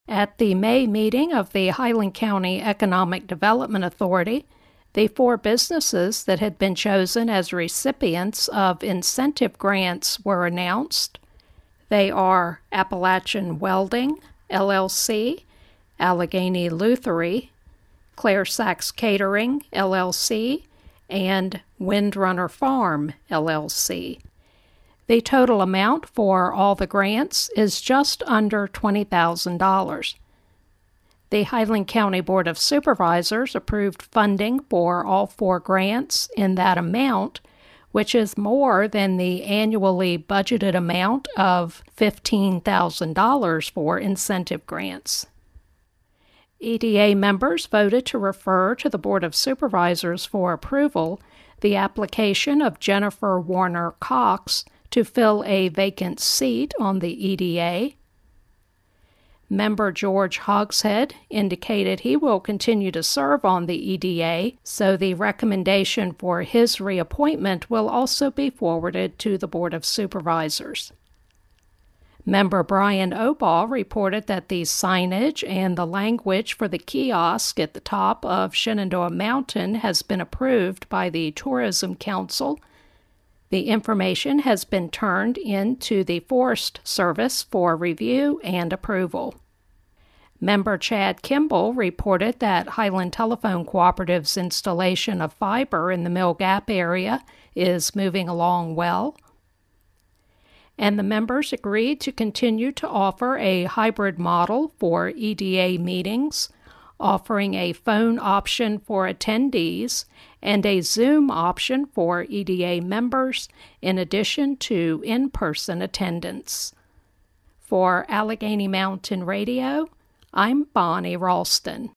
At the May meeting of the Highland County Economic Development Authority, the 4 businesses that had been chosen as recipients of incentive grants were announced. They are Appalachian Welding, LLC, Allegheny Luthery, Claire Sachs Catering, LLC, and Windrunner Farm, LLC. The total amount for all the grants is just under $20,000. The Highland County Board of Supervisors approved funding for all 4 grants in that amount, which is more than the annually budgeted amount of $15,000 for incentive grants. EDA members voted to refer to the Board of Supervisors for approval the application of Jennifer Warner Cox to fill a vacant seat on the EDA. Member George Hogshead indicated he will continue to serve on the EDA, so the recommendation for his reappointment will also be forwarded to the Board of Supervisors. Member Brian Obaugh reported that the signage and the language for the kiosk at the top of Shenandoah Mountain has been approved by the Tourism Council. The information has been turned in to the Forest Service for review and approval. Member Chad Kimball reported that Highland Telephone Cooperative's installation of fiber in the Mill Gap area is moving along well. And the members agreed to continue to offer a hybrid model for EDA meetings, offering a phone option for attendees and a Zoom option for EDA members, in addition to in-person attendance. For Allegheny Mountain Radio, I'm Bonnie Ralston.